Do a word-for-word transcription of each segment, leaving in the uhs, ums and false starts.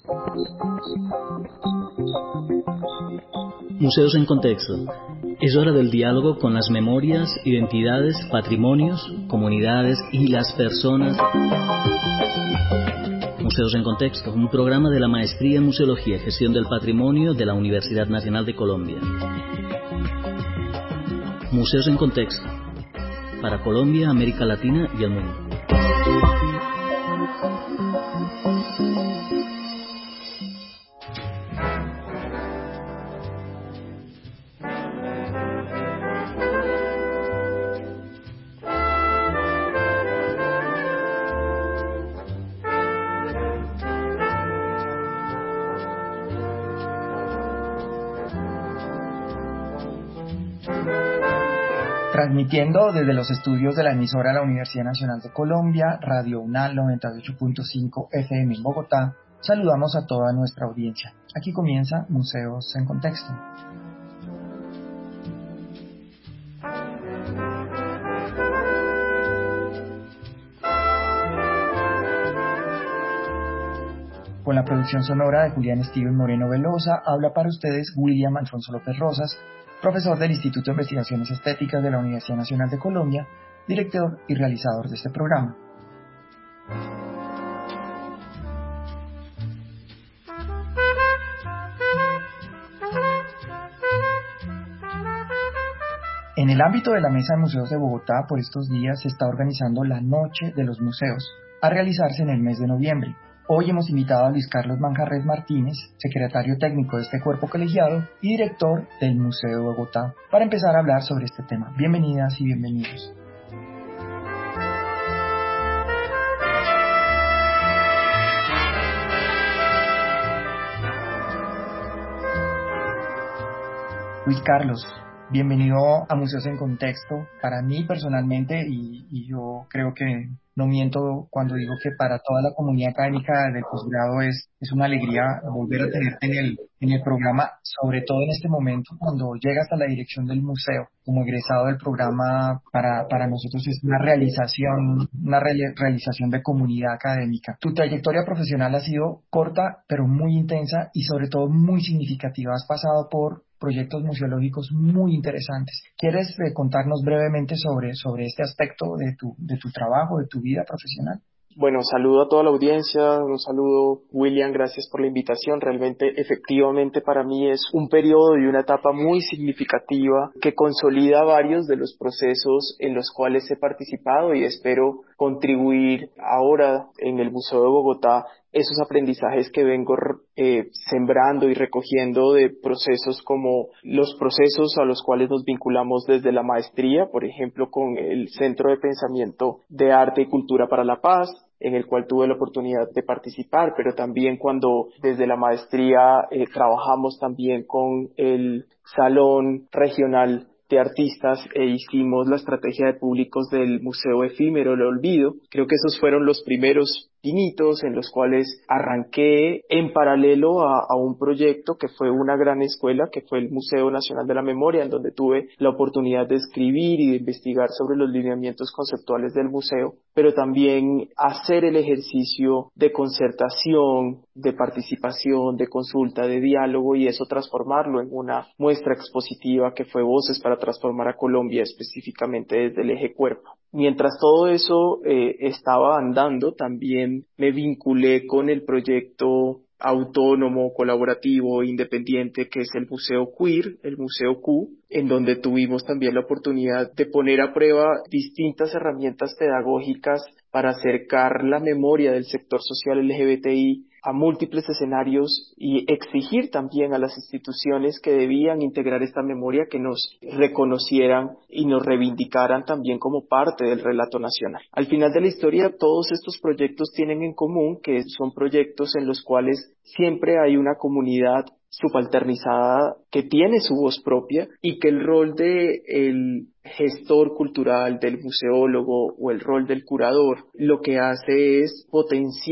Museos en Contexto. Es hora del diálogo con las memorias, identidades, patrimonios, comunidades y las personas. Museos en Contexto, un programa de la Maestría en Museología y Gestión del Patrimonio de la Universidad Nacional de Colombia. Museos en Contexto, para Colombia, América Latina y el mundo. Transmitiendo desde los estudios de la emisora de la Universidad Nacional de Colombia, Radio UNAL noventa y ocho punto cinco F M en Bogotá, saludamos a toda nuestra audiencia. Aquí comienza Museos en Contexto. Con la producción sonora de Julián Steven Moreno Velosa, habla para ustedes William Alfonso López Rosas, profesor del Instituto de Investigaciones Estéticas de la Universidad Nacional de Colombia, director y realizador de este programa. En el ámbito de la Mesa de Museos de Bogotá, por estos días se está organizando la Noche de los Museos, a realizarse en el mes de noviembre. Hoy hemos invitado a Luis Carlos Manjarres Martínez, secretario técnico de este cuerpo colegiado y director del Museo de Bogotá, para empezar a hablar sobre este tema. Bienvenidas y bienvenidos. Luis Carlos, bienvenido a Museos en Contexto. Para mí personalmente, y, y yo creo que no miento cuando digo que para toda la comunidad académica del posgrado es, es una alegría volver a tenerte en el, en el programa, sobre todo en este momento cuando llegas a la dirección del museo. Como egresado del programa, para, para nosotros es una realización, una re- realización de comunidad académica. Tu trayectoria profesional ha sido corta, pero muy intensa y sobre todo muy significativa. Has pasado por proyectos museológicos muy interesantes. ¿Quieres eh, contarnos brevemente sobre, sobre este aspecto de tu, de tu trabajo, de tu vida profesional? Bueno, saludo a toda la audiencia, un saludo William, gracias por la invitación. Realmente, efectivamente, para mí es un periodo y una etapa muy significativa que consolida varios de los procesos en los cuales he participado y espero contribuir ahora en el Museo de Bogotá esos aprendizajes que vengo eh, sembrando y recogiendo de procesos como los procesos a los cuales nos vinculamos desde la maestría, por ejemplo, con el Centro de Pensamiento de Arte y Cultura para la Paz, en el cual tuve la oportunidad de participar, pero también cuando desde la maestría eh, trabajamos también con el Salón Regional de Artistas e hicimos la estrategia de públicos del Museo Efímero El Olvido. Creo que esos fueron los primeros pinitos en los cuales arranqué en paralelo a, a un proyecto que fue una gran escuela, que fue el Museo Nacional de la Memoria, en donde tuve la oportunidad de escribir y de investigar sobre los lineamientos conceptuales del museo, pero también hacer el ejercicio de concertación, de participación, de consulta, de diálogo y eso transformarlo en una muestra expositiva que fue Voces para Transformar a Colombia, específicamente desde el eje cuerpo. Mientras todo eso eh, estaba andando, también me vinculé con el proyecto autónomo, colaborativo, independiente que es el Museo Queer, el Museo Q, en donde tuvimos también la oportunidad de poner a prueba distintas herramientas pedagógicas para acercar la memoria del sector social L G B T I a múltiples escenarios y exigir también a las instituciones que debían integrar esta memoria que nos reconocieran y nos reivindicaran también como parte del relato nacional. Al final de la historia, todos estos proyectos tienen en común que son proyectos en los cuales siempre hay una comunidad subalternizada que tiene su voz propia y que el rol de el gestor cultural, del museólogo o el rol del curador lo que hace es potenciar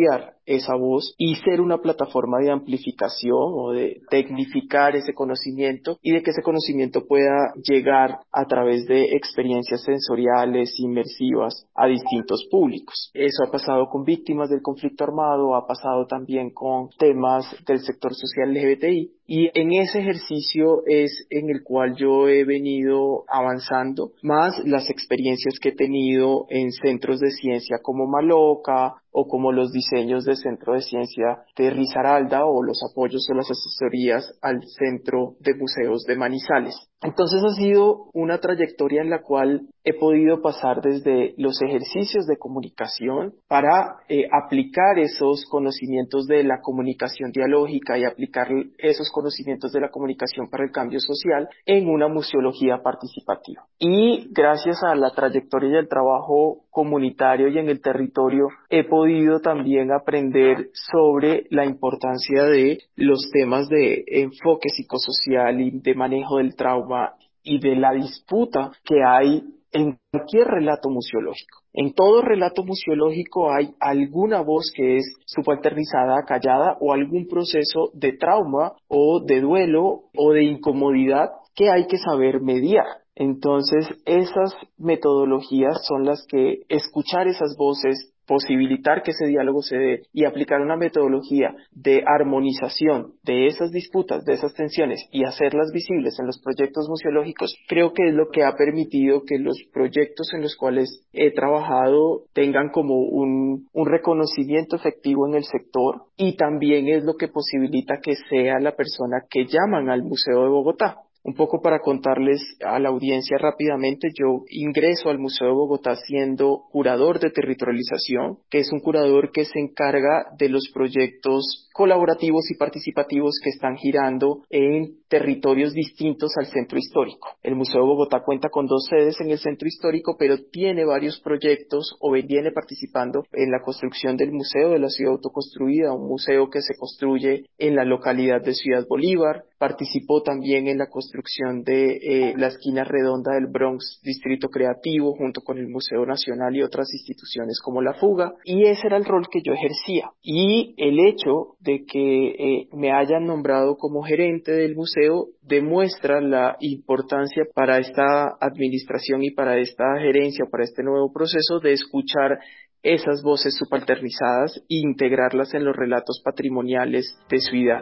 esa voz y ser una plataforma de amplificación o de tecnificar ese conocimiento y de que ese conocimiento pueda llegar a través de experiencias sensoriales, inmersivas a distintos públicos. Eso ha pasado con víctimas del conflicto armado, ha pasado también con temas del sector social L G B T I. Y en ese ejercicio es en el cual yo he venido avanzando, más las experiencias que he tenido en centros de ciencia como Maloca o como los diseños del Centro de Ciencia de Risaralda o los apoyos o las asesorías al Centro de Museos de Manizales. Entonces ha sido una trayectoria en la cual he podido pasar desde los ejercicios de comunicación para eh, aplicar esos conocimientos de la comunicación dialógica y aplicar esos conocimientos de la comunicación para el cambio social en una museología participativa. Y gracias a la trayectoria y el trabajo comunitario y en el territorio he podido también aprender sobre la importancia de los temas de enfoque psicosocial y de manejo del trauma y de la disputa que hay en cualquier relato museológico. En todo relato museológico hay alguna voz que es subalternizada, callada o algún proceso de trauma o de duelo o de incomodidad que hay que saber mediar. Entonces, esas metodologías son las que escuchar esas voces, posibilitar que ese diálogo se dé y aplicar una metodología de armonización de esas disputas, de esas tensiones y hacerlas visibles en los proyectos museológicos, creo que es lo que ha permitido que los proyectos en los cuales he trabajado tengan como un, un reconocimiento efectivo en el sector y también es lo que posibilita que sea la persona que llaman al Museo de Bogotá. Un poco para contarles a la audiencia rápidamente, yo ingreso al Museo de Bogotá siendo curador de territorialización, que es un curador que se encarga de los proyectos colaborativos y participativos que están girando en territorios distintos al centro histórico. El Museo de Bogotá cuenta con dos sedes en el centro histórico, pero tiene varios proyectos o viene participando en la construcción del Museo de la Ciudad Autoconstruida, un museo que se construye en la localidad de Ciudad Bolívar. Participó también en la construcción de eh, la esquina redonda del Bronx Distrito Creativo junto con el Museo Nacional y otras instituciones como La Fuga, y ese era el rol que yo ejercía. Y el hecho de que eh, me hayan nombrado como gerente del museo demuestra la importancia para esta administración y para esta gerencia, para este nuevo proceso de escuchar esas voces subalternizadas e integrarlas en los relatos patrimoniales de su ciudad.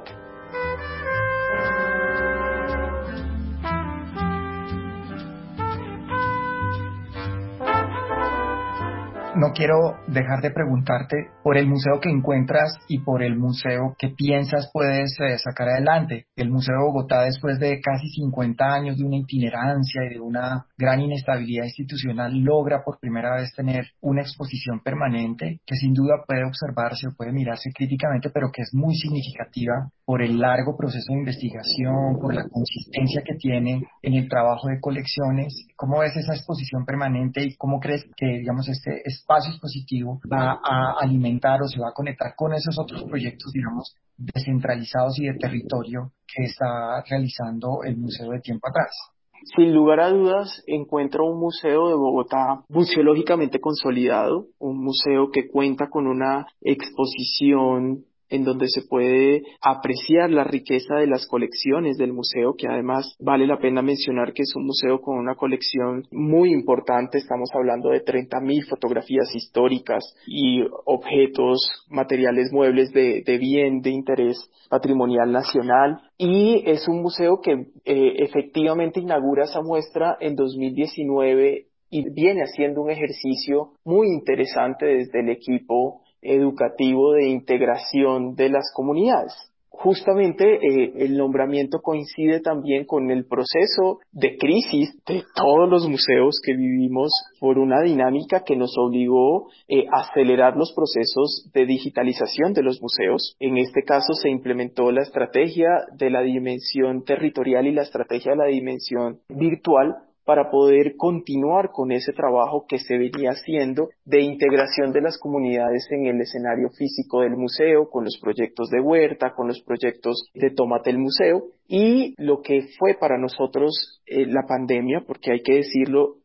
No quiero dejar de preguntarte por el museo que encuentras y por el museo que piensas puedes eh, sacar adelante. El Museo de Bogotá, después de casi cincuenta años de una itinerancia y de una gran inestabilidad institucional, logra por primera vez tener una exposición permanente que sin duda puede observarse o puede mirarse críticamente, pero que es muy significativa por el largo proceso de investigación, por la consistencia que tiene en el trabajo de colecciones. ¿Cómo ves esa exposición permanente y cómo crees que, digamos, este espacio expositivo va a alimentar o se va a conectar con esos otros proyectos, digamos, descentralizados y de territorio que está realizando el museo de tiempo atrás? Sin lugar a dudas, encuentro un museo de Bogotá museológicamente consolidado, un museo que cuenta con una exposición en donde se puede apreciar la riqueza de las colecciones del museo, que además vale la pena mencionar que es un museo con una colección muy importante. Estamos hablando de treinta mil fotografías históricas y objetos, materiales, muebles de, de bien de interés patrimonial nacional, y es un museo que eh, efectivamente inaugura esa muestra en dos mil diecinueve y viene haciendo un ejercicio muy interesante desde el equipo educativo de integración de las comunidades. Justamente eh, el nombramiento coincide también con el proceso de crisis de todos los museos que vivimos por una dinámica que nos obligó eh, a acelerar los procesos de digitalización de los museos. En este caso se implementó la estrategia de la dimensión territorial y la estrategia de la dimensión virtual para poder continuar con ese trabajo que se venía haciendo de integración de las comunidades en el escenario físico del museo, con los proyectos de huerta, con los proyectos de Tómate el Museo, y lo que fue para nosotros eh, la pandemia, porque hay que decirlo,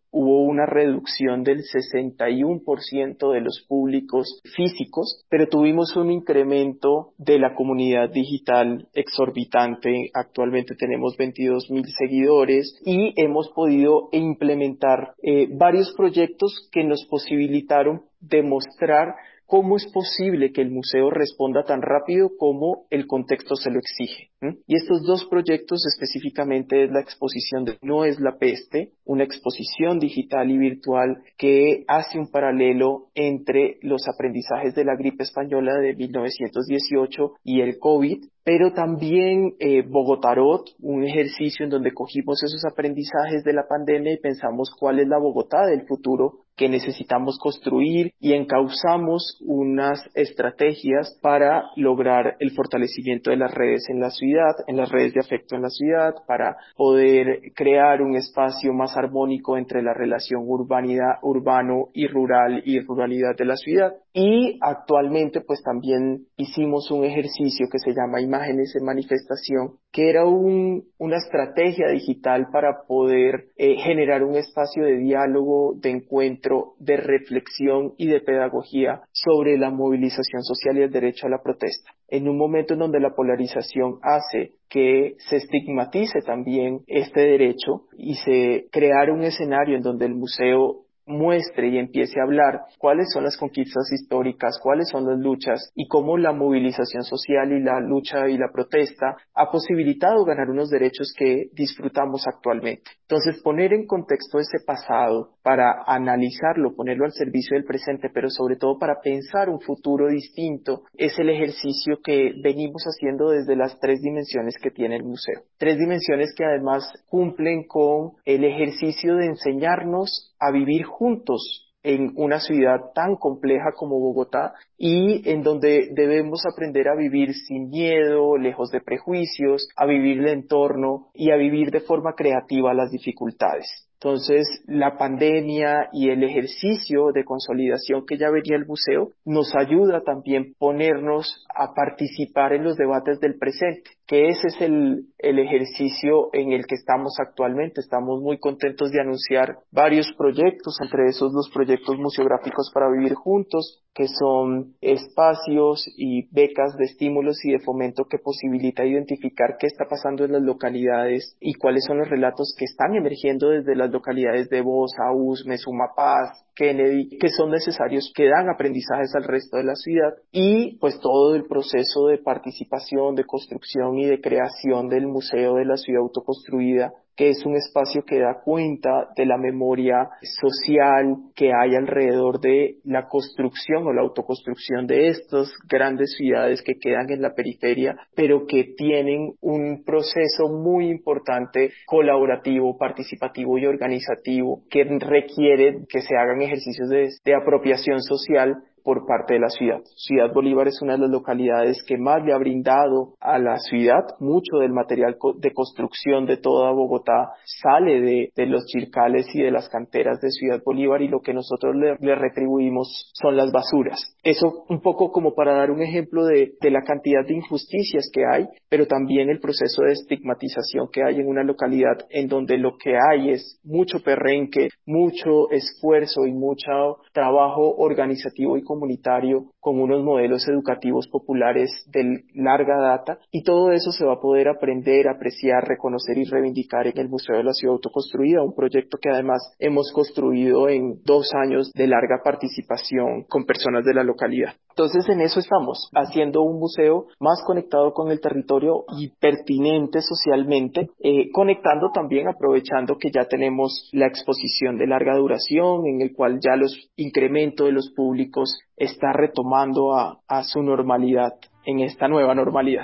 hubo una reducción del sesenta y uno por ciento de los públicos físicos, pero tuvimos un incremento de la comunidad digital exorbitante. Actualmente tenemos veintidós mil seguidores y hemos podido implementar eh, varios proyectos que nos posibilitaron demostrar cómo es posible que el museo responda tan rápido como el contexto se lo exige. ¿Mm? Y estos dos proyectos específicamente es la exposición de No es la peste, una exposición digital y virtual que hace un paralelo entre los aprendizajes de la gripe española de mil novecientos dieciocho y el COVID, pero también eh, Bogotarot, un ejercicio en donde cogimos esos aprendizajes de la pandemia y pensamos cuál es la Bogotá del futuro que necesitamos construir y encauzamos unas estrategias para lograr el fortalecimiento de las redes en la ciudad, en las redes de afecto en la ciudad, para poder crear un espacio más armónico entre la relación urbanidad, urbano y rural y ruralidad de la ciudad. Y actualmente pues también hicimos un ejercicio que se llama Imágenes en Manifestación, que era un, una estrategia digital para poder eh, generar un espacio de diálogo, de encuentro, de reflexión y de pedagogía sobre la movilización social y el derecho a la protesta. En un momento en donde la polarización hace que se estigmatice también este derecho y se creara un escenario en donde el museo muestre y empiece a hablar cuáles son las conquistas históricas, cuáles son las luchas y cómo la movilización social y la lucha y la protesta ha posibilitado ganar unos derechos que disfrutamos actualmente. Entonces, poner en contexto ese pasado para analizarlo, ponerlo al servicio del presente, pero sobre todo para pensar un futuro distinto, es el ejercicio que venimos haciendo desde las tres dimensiones que tiene el museo. Tres dimensiones que además cumplen con el ejercicio de enseñarnos a vivir juntos en una ciudad tan compleja como Bogotá y en donde debemos aprender a vivir sin miedo, lejos de prejuicios, a vivir el entorno y a vivir de forma creativa las dificultades. Entonces, la pandemia y el ejercicio de consolidación que ya venía el museo nos ayuda también ponernos a participar en los debates del presente, que ese es el, el ejercicio en el que estamos actualmente. Estamos muy contentos de anunciar varios proyectos, entre esos los proyectos museográficos para vivir juntos, que son espacios y becas de estímulos y de fomento que posibilita identificar qué está pasando en las localidades y cuáles son los relatos que están emergiendo desde las localidades de Bosa, Usme, Sumapaz, Kennedy, que son necesarios, que dan aprendizajes al resto de la ciudad, y pues todo el proceso de participación, de construcción y de creación del Museo de la Ciudad Autoconstruida, que es un espacio que da cuenta de la memoria social que hay alrededor de la construcción o la autoconstrucción de estas grandes ciudades que quedan en la periferia, pero que tienen un proceso muy importante colaborativo, participativo y organizativo que requiere que se hagan ejercicios de, de apropiación social por parte de la ciudad. Ciudad Bolívar es una de las localidades que más le ha brindado a la ciudad. Mucho del material de construcción de toda Bogotá sale de, de los chircales y de las canteras de Ciudad Bolívar, y lo que nosotros le, le retribuimos son las basuras. Eso un poco como para dar un ejemplo de, de la cantidad de injusticias que hay, pero también el proceso de estigmatización que hay en una localidad en donde lo que hay es mucho perrenque, mucho esfuerzo y mucho trabajo organizativo y comunitario con unos modelos educativos populares de larga data, y todo eso se va a poder aprender, apreciar, reconocer y reivindicar en el Museo de la Ciudad Autoconstruida, un proyecto que además hemos construido en dos años de larga participación con personas de la localidad. Entonces en eso estamos, haciendo un museo más conectado con el territorio y pertinente socialmente, eh, conectando también, aprovechando que ya tenemos la exposición de larga duración, en el cual ya los incremento de los públicos está retomando a, a su normalidad en esta nueva normalidad.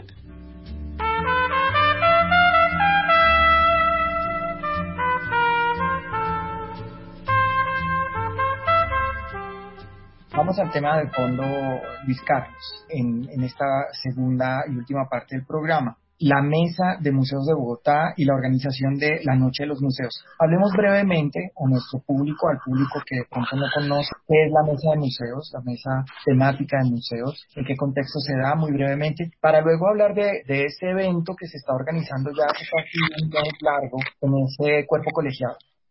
Vamos al tema de fondo, Luis Carlos, en, en esta segunda y última parte del programa. La Mesa de Museos de Bogotá y la organización de la Noche de los Museos. Hablemos brevemente a nuestro público, al público que de pronto no conoce qué es la Mesa de Museos, la mesa temática de museos, en qué contexto se da, muy brevemente, para luego hablar de, de este evento que se está organizando ya hace casi un mes largo con ese cuerpo colegiado.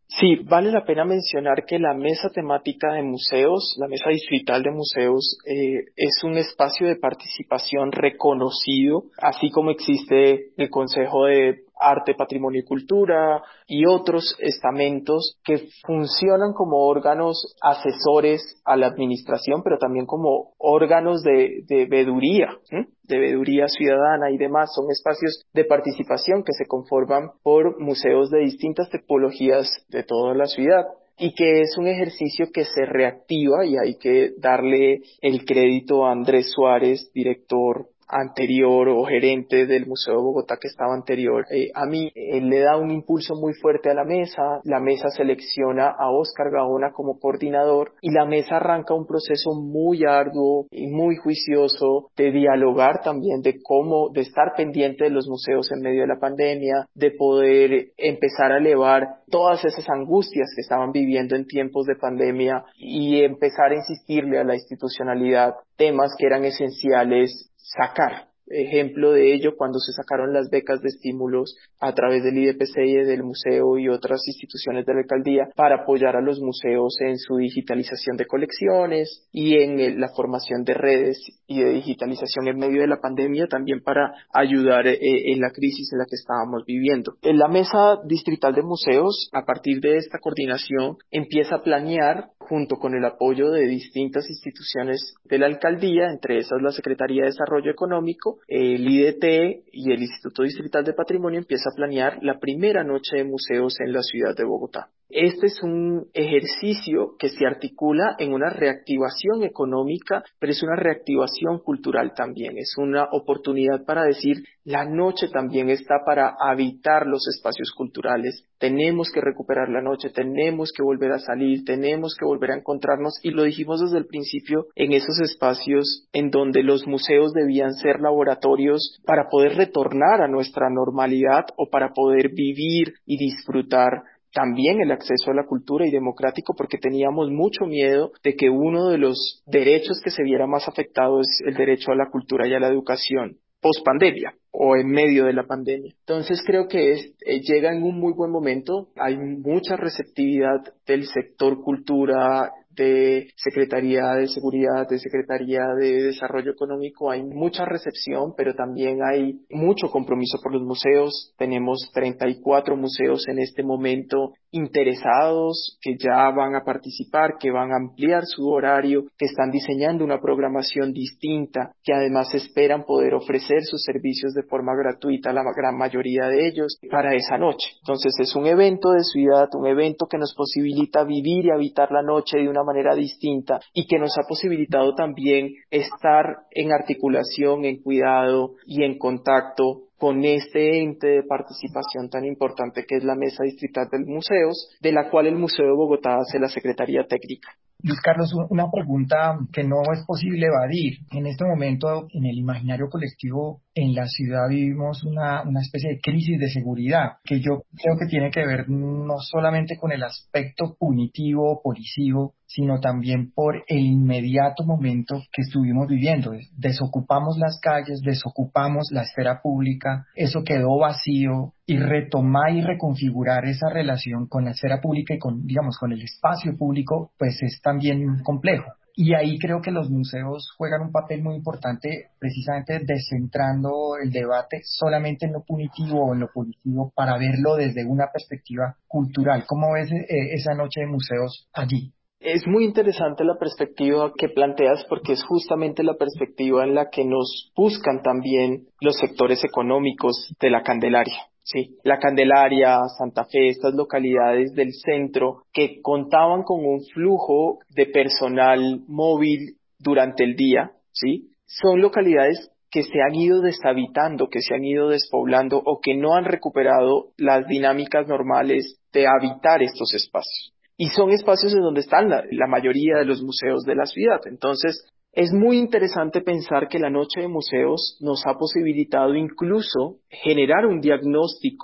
Sí, vale la pena mencionar que la mesa temática de museos, la mesa distrital de museos, eh, es un espacio de participación reconocido, así como existe el Consejo de Arte, Patrimonio y Cultura y otros estamentos que funcionan como órganos asesores a la administración, pero también como órganos de, de veeduría, ¿sí? de veeduría ciudadana y demás. Son espacios de participación que se conforman por museos de distintas tipologías de toda la ciudad y que es un ejercicio que se reactiva, y hay que darle el crédito a Andrés Suárez, director anterior o gerente del Museo de Bogotá que estaba anterior eh, a mí. Él le da un impulso muy fuerte a la mesa. La mesa selecciona a Óscar Gaona como coordinador y la mesa arranca un proceso muy arduo y muy juicioso de dialogar también, de cómo, de estar pendiente de los museos en medio de la pandemia, de poder empezar a elevar todas esas angustias que estaban viviendo en tiempos de pandemia y empezar a insistirle a la institucionalidad temas que eran esenciales sacar. Ejemplo de ello, cuando se sacaron las becas de estímulos a través del I D P C y del museo y otras instituciones de la alcaldía para apoyar a los museos en su digitalización de colecciones y en el, la formación de redes y de digitalización en medio de la pandemia, también para ayudar eh, en la crisis en la que estábamos viviendo. En la mesa distrital de museos, a partir de esta coordinación, empieza a planear, junto con el apoyo de distintas instituciones de la alcaldía, entre esas la Secretaría de Desarrollo Económico, el I D T y el Instituto Distrital de Patrimonio, empieza a planear la primera noche de museos en la ciudad de Bogotá. Este es un ejercicio que se articula en una reactivación económica, pero es una reactivación cultural también. Es una oportunidad para decir, la noche también está para habitar los espacios culturales. Tenemos que recuperar la noche, tenemos que volver a salir, tenemos que volver a encontrarnos, y lo dijimos desde el principio, en esos espacios en donde los museos debían ser laboratorios para poder retornar a nuestra normalidad o para poder vivir y disfrutar también el acceso a la cultura y democrático, porque teníamos mucho miedo de que uno de los derechos que se viera más afectado es el derecho a la cultura y a la educación post pandemia o en medio de la pandemia. Entonces creo que es, eh, llega en un muy buen momento. Hay mucha receptividad del sector cultura, de Secretaría de Seguridad, de Secretaría de Desarrollo Económico. Hay mucha recepción, pero también hay mucho compromiso por los museos. Tenemos treinta y cuatro museos en este momento interesados, que ya van a participar, que van a ampliar su horario, que están diseñando una programación distinta, que además esperan poder ofrecer sus servicios de forma gratuita a la gran mayoría de ellos para esa noche. Entonces es un evento de ciudad, un evento que nos posibilita vivir y habitar la noche de una manera distinta y que nos ha posibilitado también estar en articulación, en cuidado y en contacto con este ente de participación tan importante que es la Mesa Distrital de Museos, de la cual el Museo de Bogotá hace la Secretaría Técnica. Luis Carlos, una pregunta que no es posible evadir. En este momento, en el imaginario colectivo, en la ciudad vivimos una, una especie de crisis de seguridad, que yo creo que tiene que ver no solamente con el aspecto punitivo o policivo, sino también por el inmediato momento que estuvimos viviendo. Desocupamos las calles, desocupamos la esfera pública, eso quedó vacío, y retomar y reconfigurar esa relación con la esfera pública y con, digamos, con el espacio público, pues es también complejo. Y ahí creo que los museos juegan un papel muy importante, precisamente descentrando el debate solamente en lo punitivo o en lo positivo para verlo desde una perspectiva cultural. ¿Cómo ves eh, esa noche de museos allí? Es muy interesante la perspectiva que planteas, porque es justamente la perspectiva en la que nos buscan también los sectores económicos de la Candelaria. Sí, la Candelaria, Santa Fe, estas localidades del centro que contaban con un flujo de personal móvil durante el día, ¿sí? Son localidades que se han ido deshabitando, que se han ido despoblando o que no han recuperado las dinámicas normales de habitar estos espacios. Y son espacios en donde están la, la mayoría de los museos de la ciudad. Entonces, es muy interesante pensar que la Noche de Museos nos ha posibilitado incluso generar un diagnóstico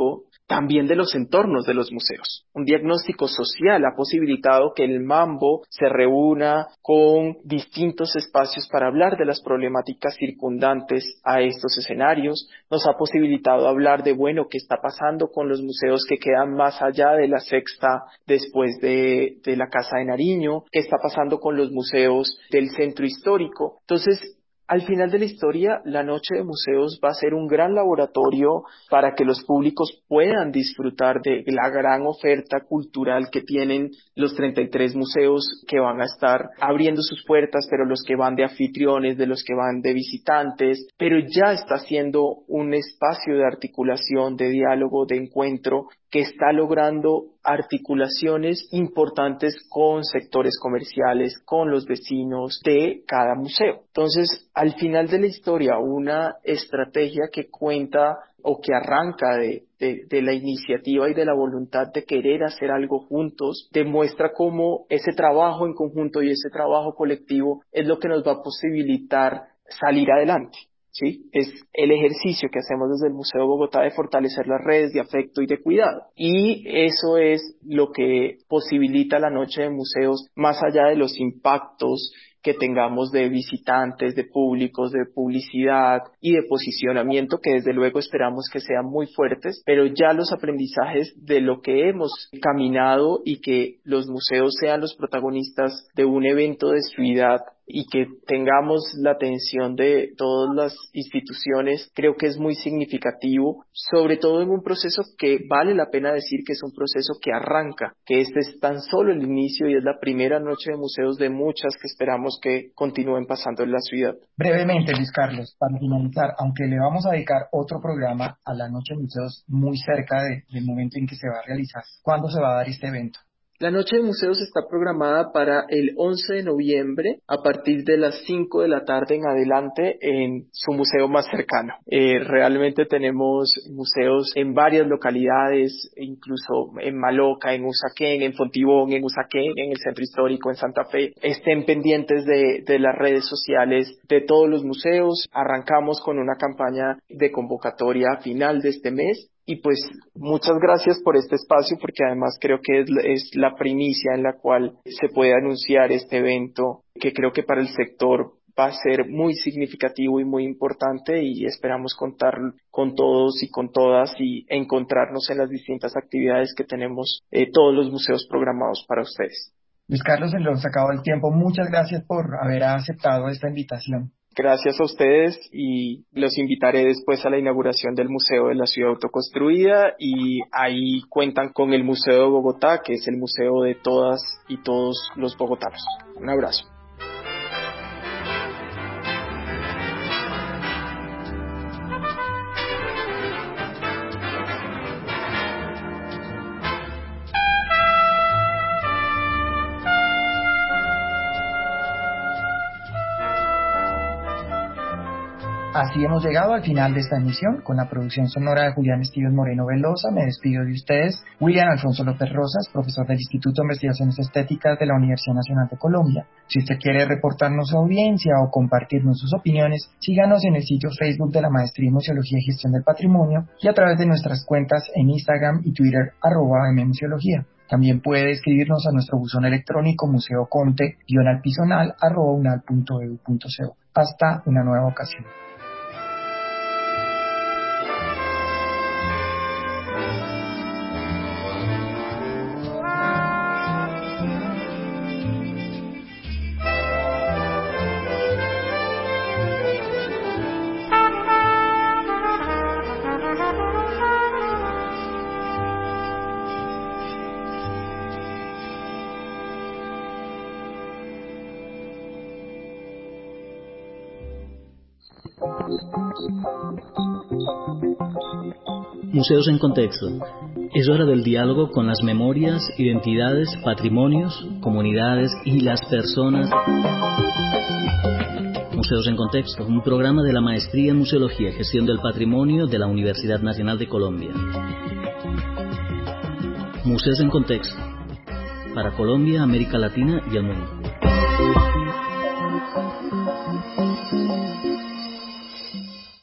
también de los entornos de los museos. Un diagnóstico social ha posibilitado que el Mambo se reúna con distintos espacios para hablar de las problemáticas circundantes a estos escenarios. Nos ha posibilitado hablar de, bueno, qué está pasando con los museos que quedan más allá de la Sexta después de, de la Casa de Nariño, qué está pasando con los museos del centro histórico. Entonces, al final de la historia, la Noche de Museos va a ser un gran laboratorio para que los públicos puedan disfrutar de la gran oferta cultural que tienen los treinta y tres museos que van a estar abriendo sus puertas, pero los que van de anfitriones, de los que van de visitantes, pero ya está siendo un espacio de articulación, de diálogo, de encuentro, que está logrando articulaciones importantes con sectores comerciales, con los vecinos de cada museo. Entonces, al final de la historia, una estrategia que cuenta o que arranca de, de, de la iniciativa y de la voluntad de querer hacer algo juntos, demuestra cómo ese trabajo en conjunto y ese trabajo colectivo es lo que nos va a posibilitar salir adelante. ¿Sí? Es el ejercicio que hacemos desde el Museo de Bogotá de fortalecer las redes de afecto y de cuidado. Y eso es lo que posibilita la Noche de Museos, más allá de los impactos que tengamos de visitantes, de públicos, de publicidad y de posicionamiento, que desde luego esperamos que sean muy fuertes, pero ya los aprendizajes de lo que hemos caminado y que los museos sean los protagonistas de un evento de ciudad y que tengamos la atención de todas las instituciones, creo que es muy significativo, sobre todo en un proceso que vale la pena decir que es un proceso que arranca, que este es tan solo el inicio y es la primera Noche de Museos de muchas que esperamos que continúen pasando en la ciudad. Brevemente, Luis Carlos, para finalizar, aunque le vamos a dedicar otro programa a la Noche de Museos muy cerca de, del momento en que se va a realizar, ¿cuándo se va a dar este evento? La Noche de Museos está programada para el once de noviembre a partir de las cinco de la tarde en adelante en su museo más cercano. Eh, realmente tenemos museos en varias localidades, incluso en Maloca, en Usaquén, en Fontibón, en Usaquén, en el Centro Histórico, en Santa Fe. Estén pendientes de, de las redes sociales de todos los museos. Arrancamos con una campaña de convocatoria a final de este mes. Y pues muchas gracias por este espacio, porque además creo que es, es la primicia en la cual se puede anunciar este evento, que creo que para el sector va a ser muy significativo y muy importante, y esperamos contar con todos y con todas y encontrarnos en las distintas actividades que tenemos eh, todos los museos programados para ustedes. Luis Carlos, se nos acabó el tiempo. Muchas gracias por haber aceptado esta invitación. Gracias a ustedes y los invitaré después a la inauguración del Museo de la Ciudad Autoconstruida, y ahí cuentan con el Museo de Bogotá, que es el museo de todas y todos los bogotanos. Un abrazo. Así hemos llegado al final de esta emisión. Con la producción sonora de Julián Esteves Moreno Velosa, me despido de ustedes. William Alfonso López Rosas, profesor del Instituto de Investigaciones Estéticas de la Universidad Nacional de Colombia. Si usted quiere reportarnos su audiencia o compartirnos sus opiniones, síganos en el sitio Facebook de la Maestría en Museología y Gestión del Patrimonio y a través de nuestras cuentas en Instagram y Twitter, arroba mmuseología. También puede escribirnos a nuestro buzón electrónico museoconte-alpisonal arroba unal punto edu punto co. Hasta una nueva ocasión. Museos en Contexto. Es hora del diálogo con las memorias, identidades, patrimonios, comunidades y las personas. Museos en Contexto, un programa de la Maestría en Museología y Gestión del Patrimonio de la Universidad Nacional de Colombia. Museos en Contexto, para Colombia, América Latina y el mundo.